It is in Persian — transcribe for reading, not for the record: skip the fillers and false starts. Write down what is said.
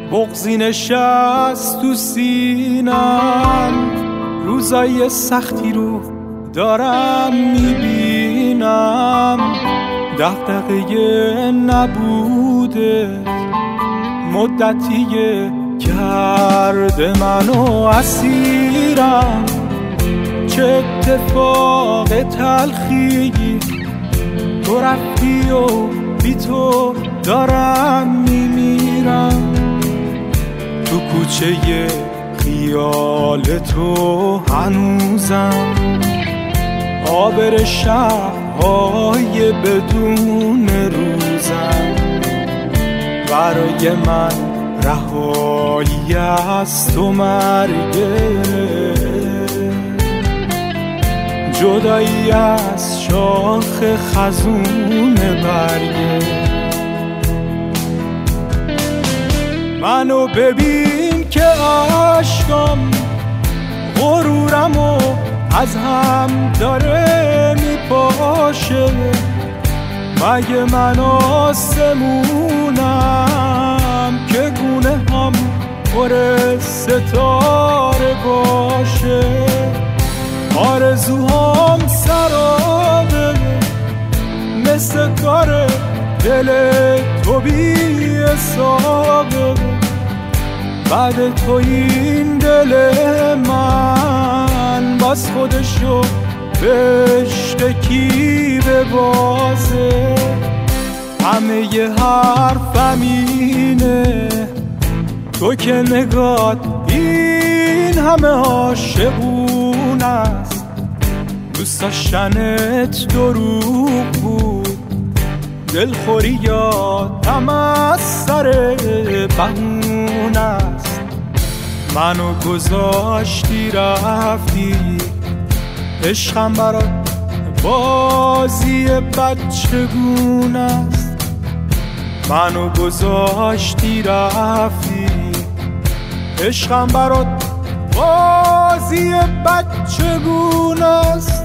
بغضی نشست تو سینم، روزای سختی رو دارم میبینم، دغدغه نبوده مدتیه کرده منو اسیرم. چه اتفاق تلخی تو رفتی و بی تو دارم میمیرم. تو کوچه خیال تو هنوزم، عابر شب‌های بدون روزم. برای من رهایی از تو مرگه، جدایی از شاخ خزون برگه. منو ببین که عشقم غرورمو از هم داره میپاشه. مگه من آسمونم که گونه هم پر ستاره باشه؟ آرزوهام سرابه مثل کار دل تو بی حسابه. بعد تو این دل من باز خودشو بشتکی به بازه. همه ی حرفم اینه تو که نگات این همه عاشقون است. دوست داشتنت دروغ بود، دلخوری یادم از سر بهون است. منو گذاشتی رفتی، عشقم برات بازی بچگون است. منو گذاشتی رفتی، عشقم برات بازی بچگون است.